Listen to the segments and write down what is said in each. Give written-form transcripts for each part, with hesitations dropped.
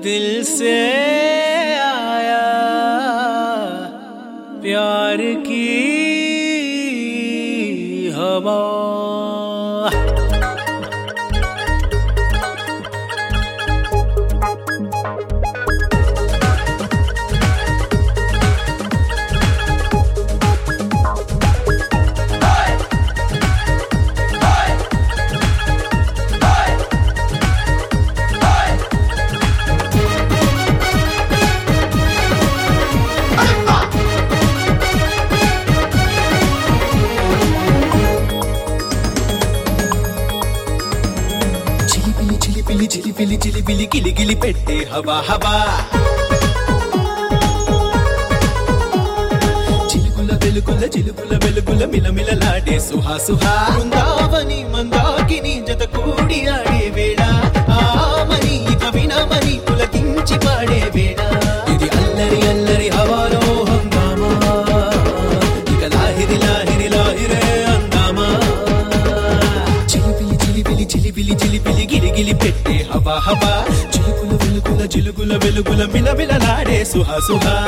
दिल से आया प्यार की हवा। చిలిపిలి చిలిపిలి గిలిగిలి పెట్టే హవా హవా, చిలుకుల వెలుగుల చిలుకుల వెలుగుల మిలమిలలాడే సుహా సుహా. బృందావని మందాకిని జత కూడి ఆడే వేళ, ఆమని ఇక వినమని పులకించి పాడే వేళ. ఇది అల్లరి అల్లరి హవాలో హంగామా, ఇక లాహిరి లాహిరి లాహిరే అందామా. చిలిపిలి చిలిపిలి చిలిపిలి చిలిపిలి గిలిగిలి పెట్టే హవా హవా, చిలుకుల వెలుగుల చిలుకుల వెలుగుల మిలమిలలాడే సుహా సుహా.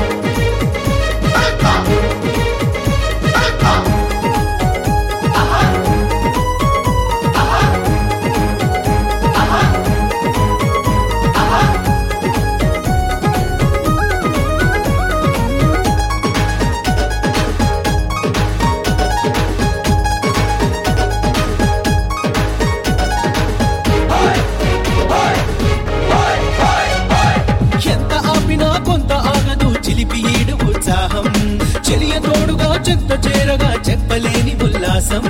చెలియ తోడుగా చెత్త చేరగా చెప్పలేని ఉల్లాసం.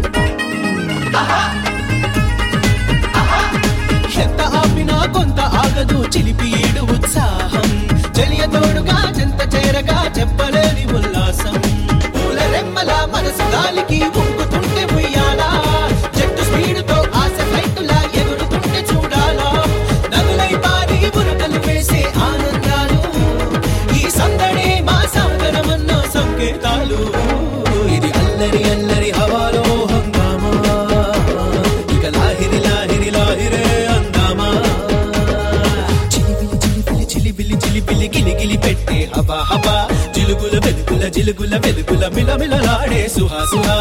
ఎంత ఆపినా కొంత ఆగదు చిలిపి ఈడు ఉత్సాహం. చెలియ తోడుగా చెంత చేరగా చెప్పలేని ఉల్లాసం. పూల రెమ్మల మనసు గాలికి ఊగుతుంటే ఉయ్యాలా, చెట్టు స్పీడుతో ఆశ ఫ్లైటులా ఎగురుతుంటే చూడాలా. నదులై పారి బురకలు వేసే ఆనందాలు, ఈ సందడే మా సాగరమన్న సంకేతాలు. ఇది అల్లరి అల్లరి హవాలో హంగామా, ఇక లాహిరి లాహిరి లాహిరే అందామా. చిలిపిలి చిలిపిలి చిలిపిలి చిలిపిలి గిలిగిలి పెట్టే హవా హవా, జిలుగుల వెలుగుల జిలుగుల వెలుగుల మిలమిలలాడే సుహా సుహా.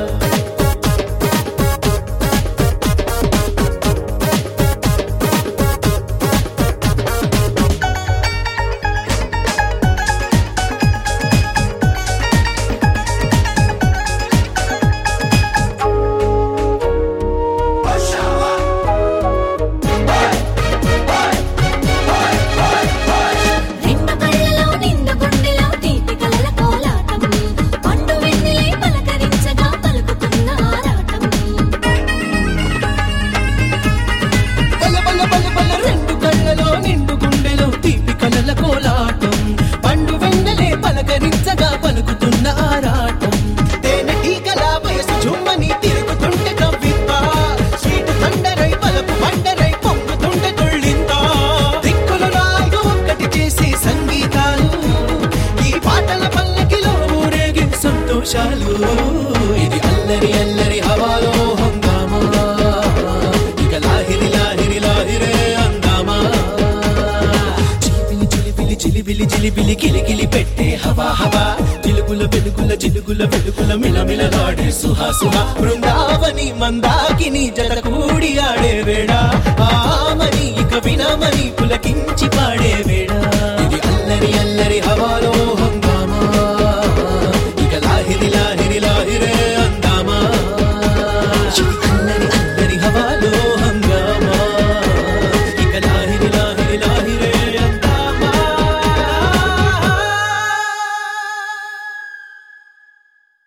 ఇది అల్లరి అల్లరి హవాలో హంగామా, ఇక లాహిరి లాహిరి లాహిరే అందామా. చిలిపిలి చిలిపిలి చిలిపిలి చిలిపిలి గిలిగిలి పెట్టే హవా హవా, జిలుగుల వెలుగుల జిలుగుల వెలుగుల మిలమిలలాడే సుహా సుహా. బృందావని మందాకిని జత కూడి ఆడే వేళ, ఆమని ఇక వినమని పులకించి పాడే వేళ.